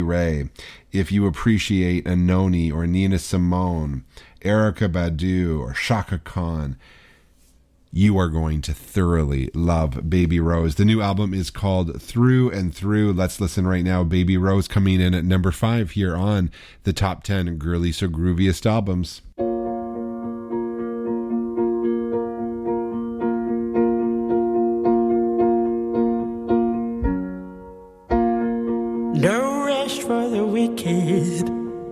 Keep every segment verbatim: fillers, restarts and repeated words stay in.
Ray, if you appreciate Anoni or Nina Simone, Erykah Badu or Chaka Khan, you are going to thoroughly love Baby Rose. The new album is called Through and Through. Let's listen right now. Baby Rose coming in at number five here on the top ten Girly So Grooviest albums. No rest for the wicked,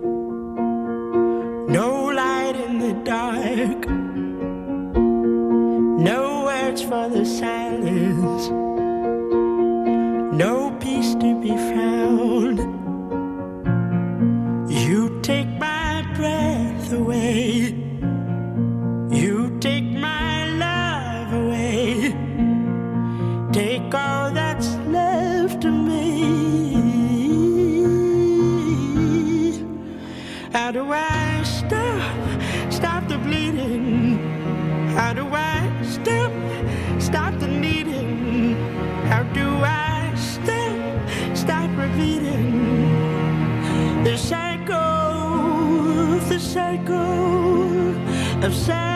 no light in the dark, no words for the silence, no peace to be found. You take my breath away, you take my love away, take all that's left of me. How do I stop, stop the bleeding? How do I stop, stop the needing? How do I stop, stop repeating the cycle, the cycle of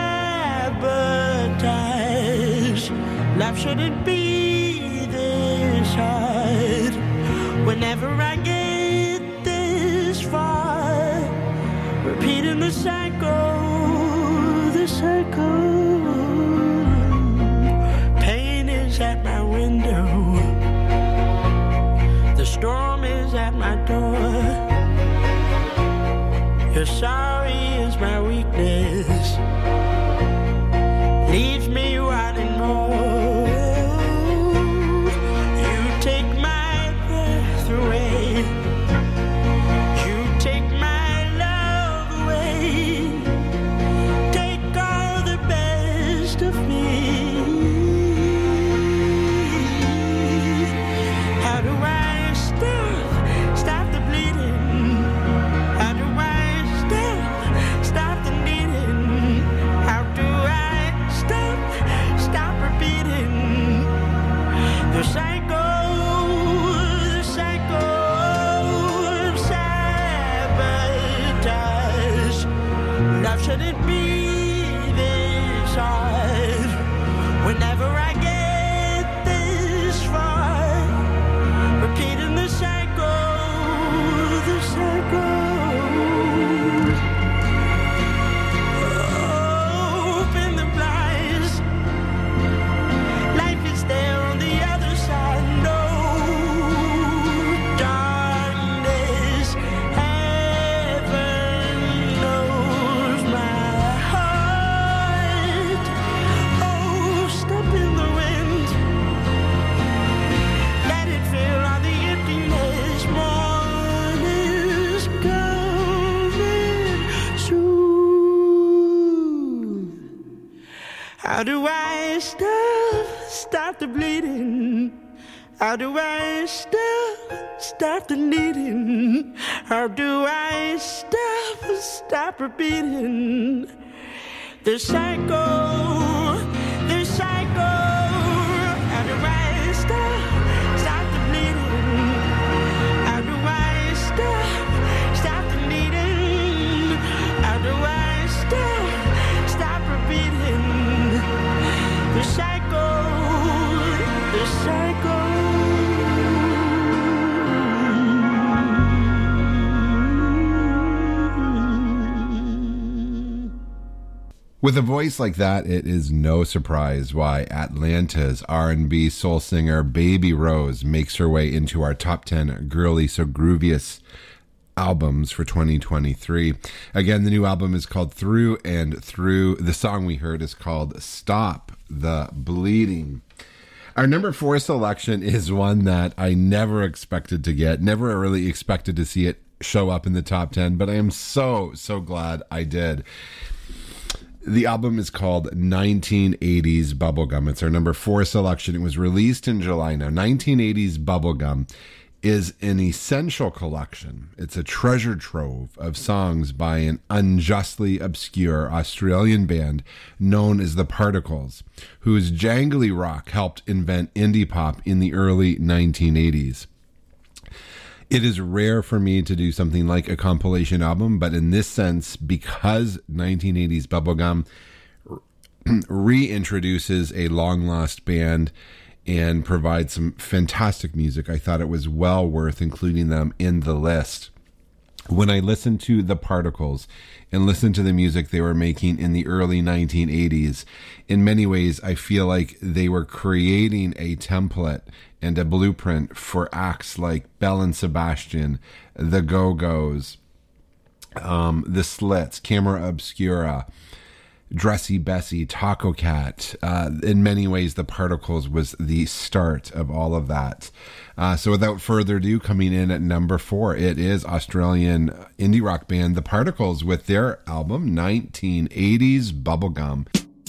sabotage? Life shouldn't be this hard. Whenever I get this far, repeating the cycle, the cycle. Pain is at my window, the storm is at my door. Your sorry is my weakness, leaves me wanting more. You take my breath away, you take my love away, take all the best of me. How do I stop, stop the bleeding? How do I stop, stop the needing? How do I stop, stop repeating the cycle, the cycle of sabotage? Life shouldn't be this hard. Whenever I get this far, repeating the cycle, the cycle. Open the blinds, life is there on the other side. No darkness, heaven knows my heart. Oh, step in the wind, let it fill all the emptiness. Morning is coming soon. How do I stop, stop the bleeding? How do I stop, stop the needing? How do I stop, stop repeating the cycle, the cycle? How do I stop, stop the bleeding? How do I stop, stop the needing? How do I stop, stop repeating the cycle, the cycle? With a voice like that, it is no surprise why Atlanta's R and B soul singer Baby Rose makes her way into our top ten Girly So Grooviest albums for twenty twenty-three. Again, the new album is called Through and Through. The song we heard is called Stop the Bleeding. Our number four selection is one that I never expected to get, never really expected to see it show up in the top ten, but I am so, so glad I did. The album is called nineteen eighties Bubblegum. It's our number four selection. It was released in July. Now, nineteen eighties Bubblegum is an essential collection. It's a treasure trove of songs by an unjustly obscure Australian band known as The Particles, whose jangly rock helped invent indie pop in the early nineteen eighties. It is rare for me to do something like a compilation album, but in this sense, because nineteen eighties Bubblegum reintroduces a long-lost band and provides some fantastic music, I thought it was well worth including them in the list. When I listened to The Particles and listened to the music they were making in the early nineteen eighties, in many ways, I feel like they were creating a template and a blueprint for acts like Belle and Sebastian, The Go-Go's, um, The Slits, Camera Obscura, Dressy Bessie, Taco Cat. Uh, in many ways, The Particles was the start of all of that. Uh, so without further ado, coming in at number four, it is Australian indie rock band The Particles with their album nineteen eighties Bubblegum.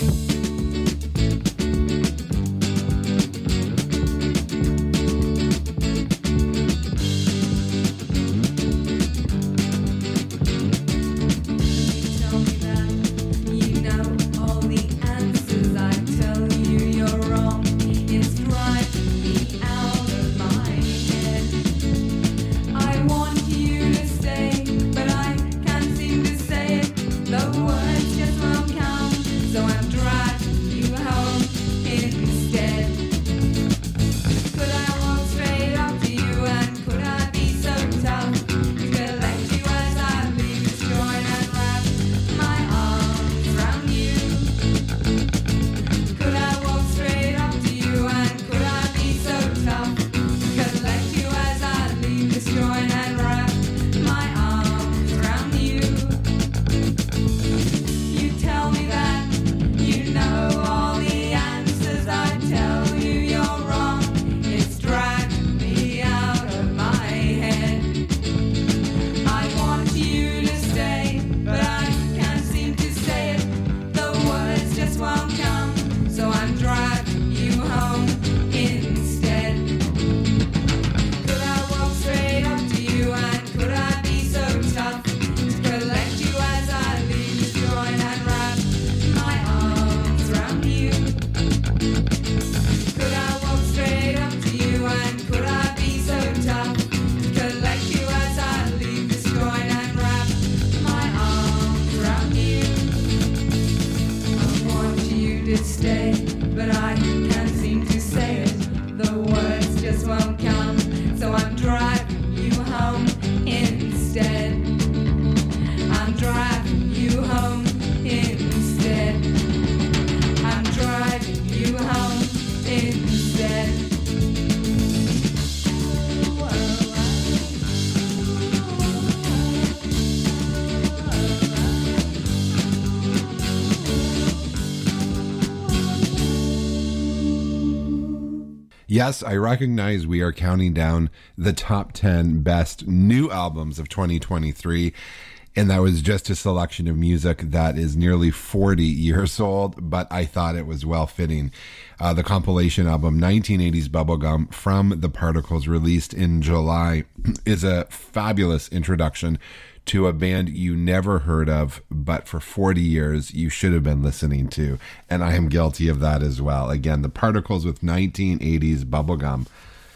Yes, I recognize we are counting down the top ten best new albums of twenty twenty-three, and that was just a selection of music that is nearly forty years old, but I thought it was well fitting. Uh, the compilation album nineteen eighties Bubblegum from The Particles, released in July, is a fabulous introduction to a band you never heard of, but for forty years you should have been listening to. And I am guilty of that as well. Again, The Particles with nineteen eighties Bubblegum.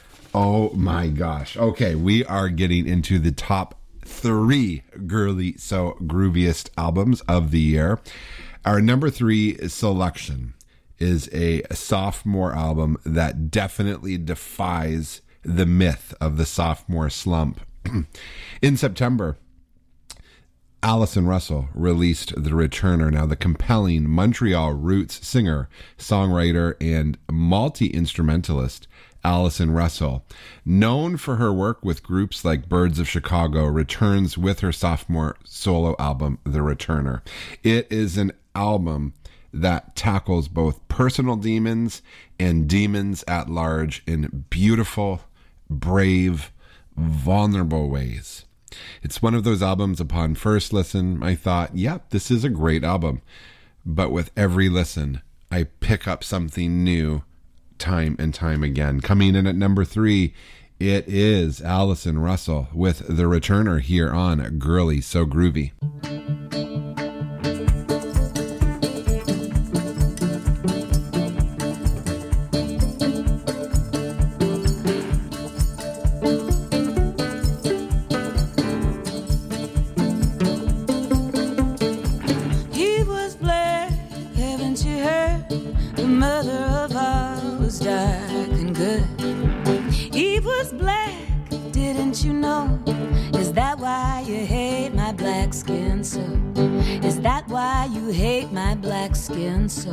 Oh my gosh. Okay, we are getting into the top three girly so grooviest albums of the year. Our number three selection is a sophomore album that definitely defies the myth of the sophomore slump. In September, Allison Russell released The Returner. Now, the compelling Montreal roots singer, songwriter, and multi-instrumentalist Allison Russell, known for her work with groups like Birds of Chicago, returns with her sophomore solo album, The Returner. It is an album that tackles both personal demons and demons at large in beautiful, brave, vulnerable ways. It's one of those albums, upon first listen, I thought, yep, this is a great album. But with every listen, I pick up something new time and time again. Coming in at number three, it is Allison Russell with The Returner here on Girly So Groovy. so? Is that why you hate my black skin so?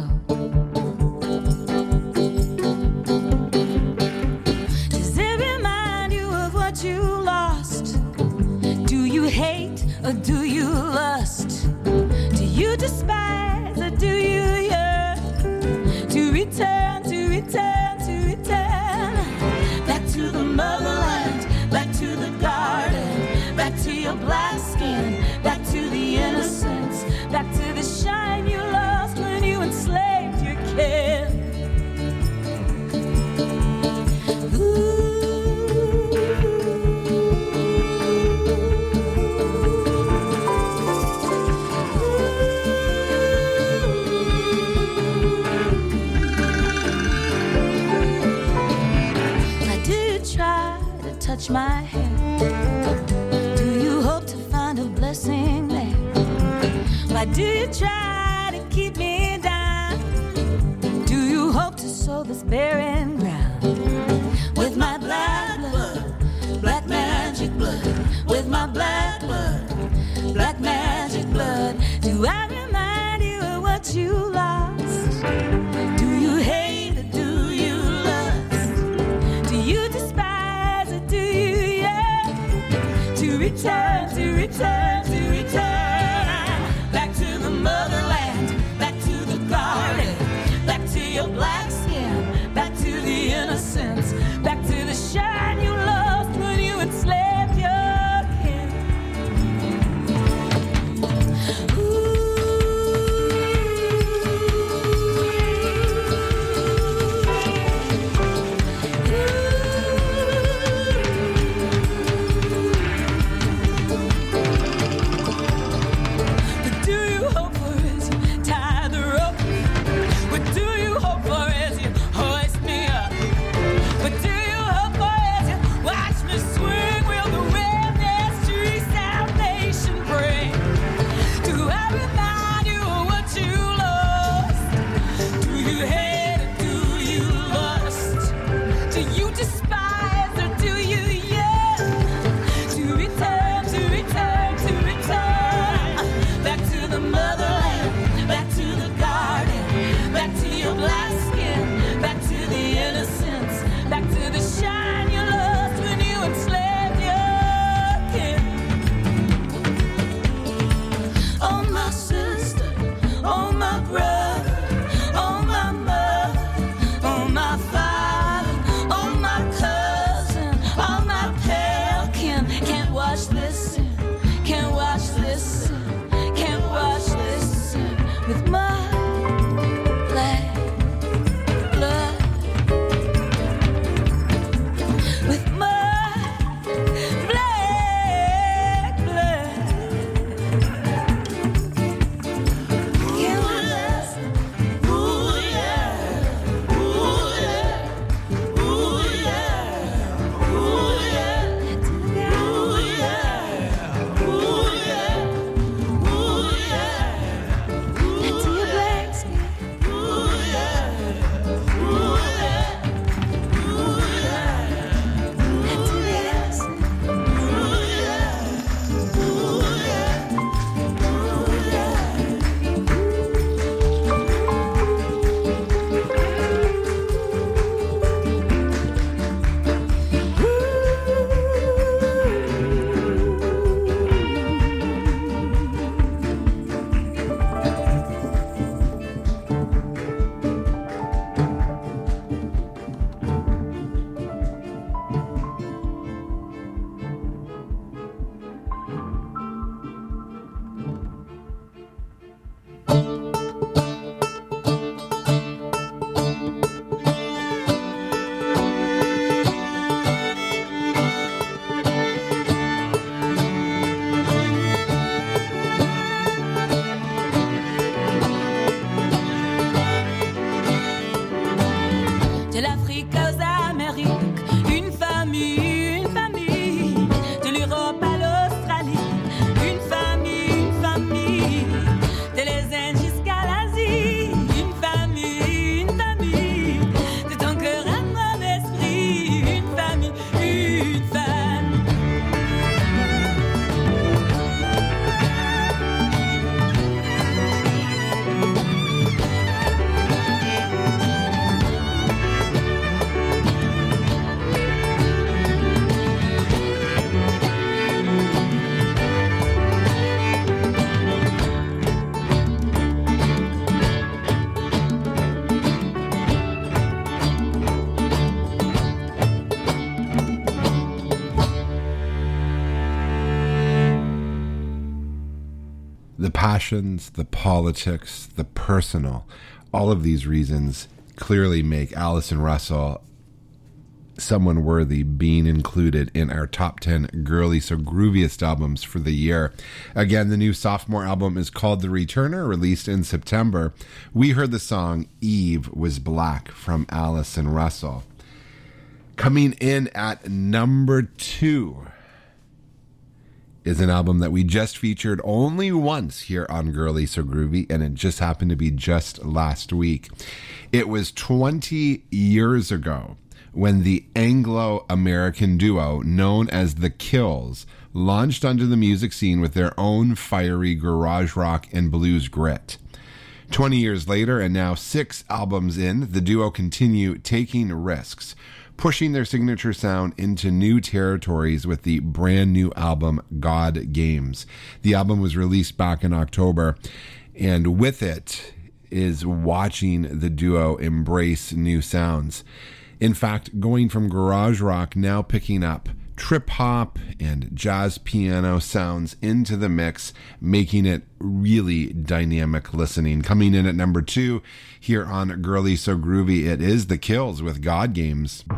Does it remind you of what you lost? Do you hate or do you lust? Do you despise or do you yearn to return, to return, to return back to the motherland, back to the garden, back to your black skin, back to the innocence, back to the shine you lost when you enslaved your kid. Touch my hair. Do you hope to find a blessing there? Why do you try to keep me down? Do you hope to sow this barren ground with my black blood, black magic blood, with my black blood, black magic blood? Do I remind you of what you lost? Do you hate or do you lust? Do you despise? To return, to return, to return back to the motherland, back to the garden, back to your black skin, back to the innocence, back to the shine you lost when you enslaved your kin. Ooh. The passions, the politics, the personal, all of these reasons clearly make Allison Russell someone worthy being included in our top ten girly so grooviest albums for the year. Again, the new sophomore album is called The Returner, released in September. We heard the song Eve Was Black from Allison Russell. Coming in at number two is an album that we just featured only once here on Girly So Groovy, and it just happened to be just last week. It was twenty years ago when the Anglo-American duo known as The Kills launched onto the music scene with their own fiery garage rock and blues grit. twenty years later, and now six albums in, the duo continue taking risks, pushing their signature sound into new territories with the brand new album God Games. The album was released back in October, and with it is watching the duo embrace new sounds. In fact, going from garage rock, now picking up trip hop and jazz piano sounds into the mix, making it really dynamic listening. Coming in at number two here on Girly So Groovy, it is The Kills with God Games.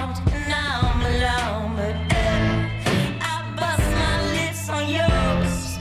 Yours.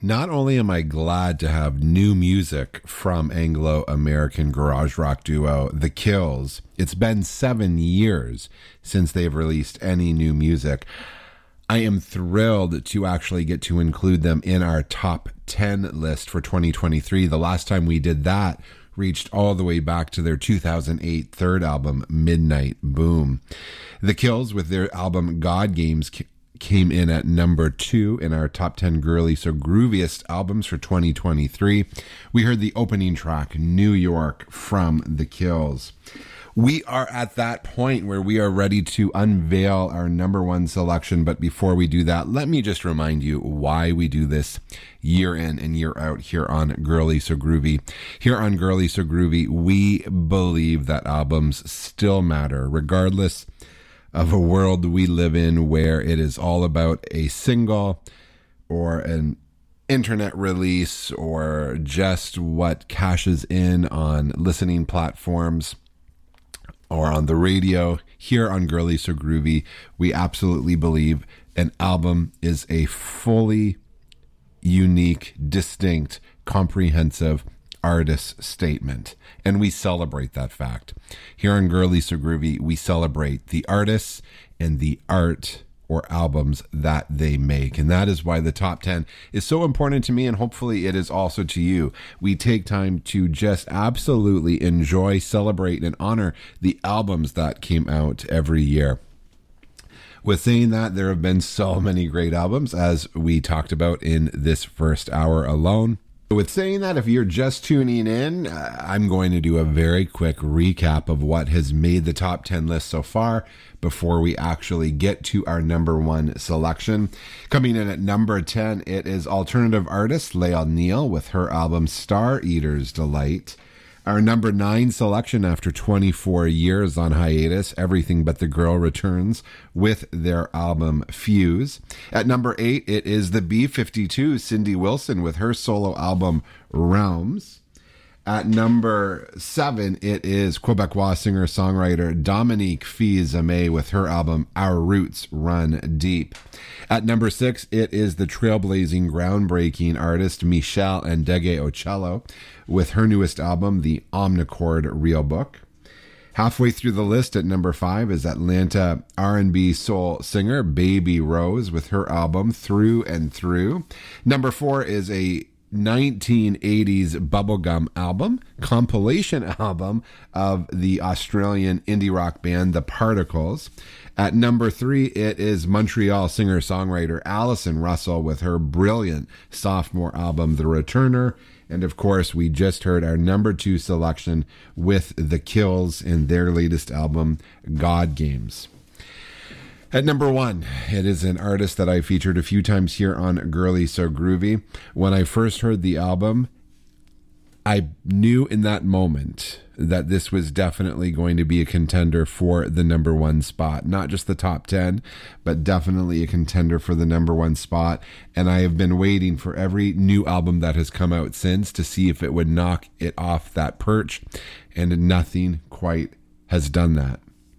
Not only am I glad to have new music from Anglo-American garage rock duo The Kills, it's been seven years since they've released any new music. I am thrilled to actually get to include them in our top ten list for twenty twenty-three. The last time we did that reached all the way back to their two thousand eight third album, Midnight Boom. The Kills, with their album God Games, came in at number two in our top ten girly so grooviest albums for twenty twenty-three. We heard the opening track, New York, from The Kills. We are at that point where we are ready to unveil our number one selection. But before we do that, let me just remind you why we do this year in and year out here on Girly So Groovy. Here on Girly So Groovy, we believe that albums still matter, regardless of a world we live in where it is all about a single or an internet release or just what cashes in on listening platforms or on the radio. Here on Girly So Groovy, we absolutely believe an album is a fully unique, distinct, comprehensive artist statement, and we celebrate that fact. Here on Girly So Groovy, we celebrate the artists and the art or albums that they make, and that is why the top ten is so important to me, and hopefully it is also to you. We take time to just absolutely enjoy, celebrate, and honor the albums that came out every year. With saying that, there have been so many great albums, as we talked about in this first hour alone. With saying that, if you're just tuning in, uh, I'm going to do a very quick recap of what has made the top ten list so far before we actually get to our number one selection. Coming in at number ten, it is alternative artist Lael Neal with her album Star Eater's Delight. Our number nine selection after twenty-four years on hiatus, Everything But the Girl returns with their album Fuse. At number eight, it is the B fifty-two, Cindy Wilson, with her solo album Realms. At number seven, it is Quebecois singer-songwriter Dominique Fils-Aimé with her album Our Roots Run Deep. At number six, it is the trailblazing, groundbreaking artist Michelle Ndegeocello with her newest album, The Omnichord Real Book. Halfway through the list at number five is Atlanta R and B soul singer Baby Rose with her album Through and Through. Number four is a nineteen eighties bubblegum album, compilation album of the Australian indie rock band The Particles. At number three, it is Montreal singer-songwriter Allison Russell with her brilliant sophomore album, The Returner. And of course, we just heard our number two selection with The Kills in their latest album, God Games. At number one, it is an artist that I featured a few times here on Girly So Groovy. When I first heard the album, I knew in that moment that this was definitely going to be a contender for the number one spot. Not just the top ten, but definitely a contender for the number one spot. And I have been waiting for every new album that has come out since to see if it would knock it off that perch. And nothing quite has done that.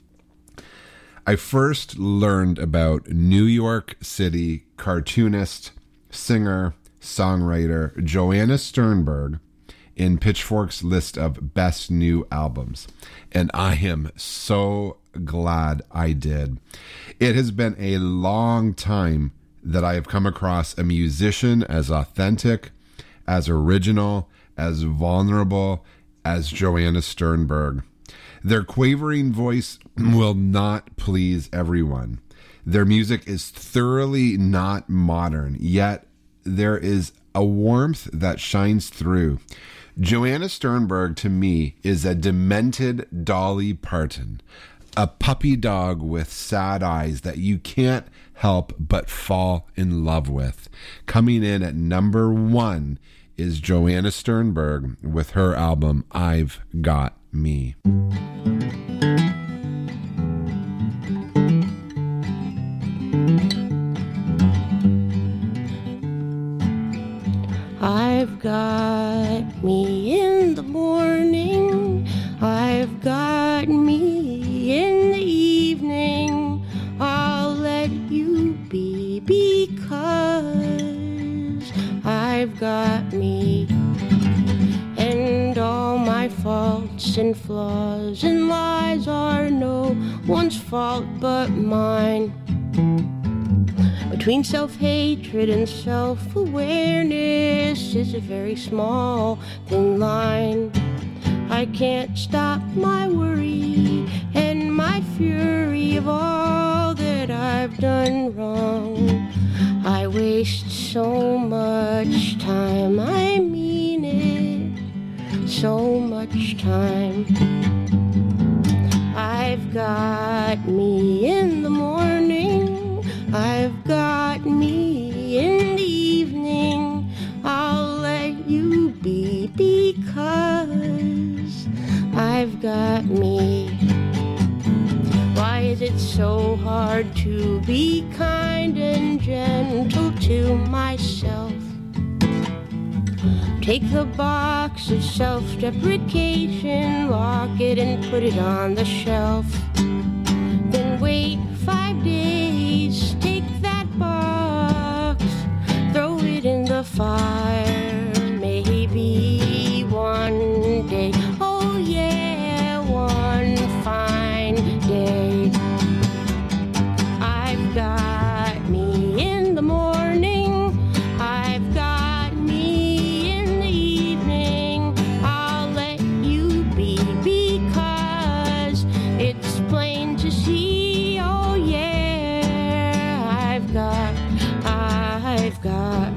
I first learned about New York City cartoonist, singer, songwriter Joanna Sternberg in Pitchfork's list of best new albums. And I am so glad I did. It has been a long time that I have come across a musician as authentic, as original, as vulnerable as Joanna Sternberg. Their quavering voice will not please everyone. Their music is thoroughly not modern, yet there is a warmth that shines through. Joanna Sternberg, to me, is a demented Dolly Parton, a puppy dog with sad eyes that you can't help but fall in love with. Coming in at number one is Joanna Sternberg with her album, I've Got Me. I've got me in the morning, I've got me in the evening, I'll let you be because I I've got me. And all my faults and flaws and lies are no one's fault but mine. Between self-hatred and self-awareness is a very small, thin line. I can't stop my worry and my fury of all that I've done wrong. I waste so much time, I mean it, so much time. I've got me in the morning, I've got me in the evening. I'll let you be because I've got me. Why is it so hard to be kind and gentle to myself? Take the box of self-deprecation, lock it and put it on the shelf. Then wait five days, take that box, throw it in the fire. Maybe one day, oh yeah, one fine day. I've got me in the morning, I've got me in the evening. I'll let you be because it's plain to see. Oh yeah, I've got, I've got,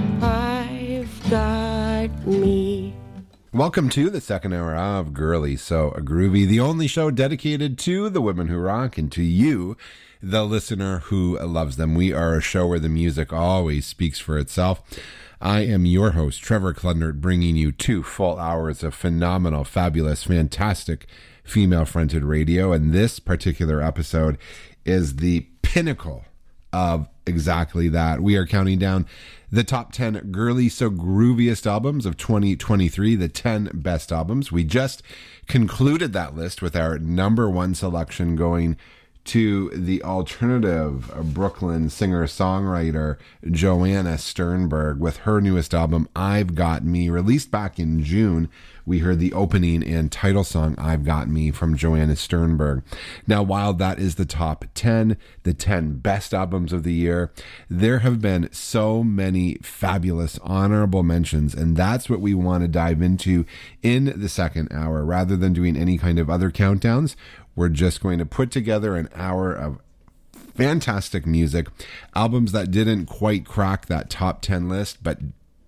I've got me. Welcome to the second hour of Girly So Groovy, the only show dedicated to the women who rock and to you, the listener who loves them. We are a show where the music always speaks for itself. I am your host, Trevor Klundert, bringing you two full hours of phenomenal, fabulous, fantastic female-fronted radio, and this particular episode is the pinnacle of exactly that. We are counting down the top ten Girly So Grooviest albums of twenty twenty-three, the ten best albums. We just concluded that list with our number one selection going to the alternative Brooklyn singer-songwriter Joanna Sternberg with her newest album, I've Got Me, released back in June. We heard the opening and title song, I've Got Me, from Joanna Sternberg. Now, while that is the top ten, the ten best albums of the year, there have been so many fabulous honorable mentions, and that's what we want to dive into in the second hour. Rather than doing any kind of other countdowns, we're just going to put together an hour of fantastic music, albums that didn't quite crack that top ten list, but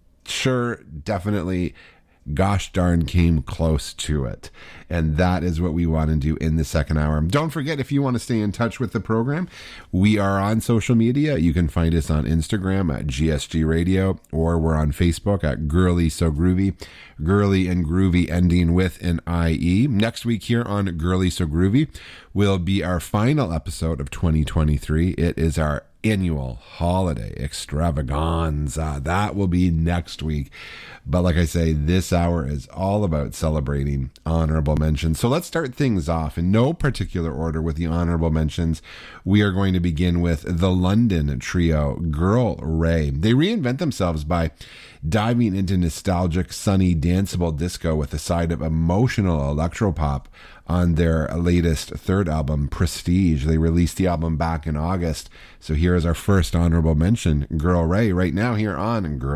sure, definitely, gosh darn came close to it. And that is what we want to do in the second hour. Don't forget, if you want to stay in touch with the program, we are on social media. You can find us on Instagram at G S G Radio, or we're on Facebook at Girly So Groovy, Girly and Groovy ending with an I E. Next week here on Girly So Groovy will be our final episode of twenty twenty-three. It is our annual holiday extravaganza. That will be next week. But like I say, this hour is all about celebrating honorable mentions. So let's start things off in no particular order with the honorable mentions. We are going to begin with the London trio Girl Ray. They reinvent themselves by diving into nostalgic, sunny, danceable disco with a side of emotional electropop on their latest third album, Prestige. They released the album back in August. So here is our first honorable mention, Girl Ray, right now here on Girl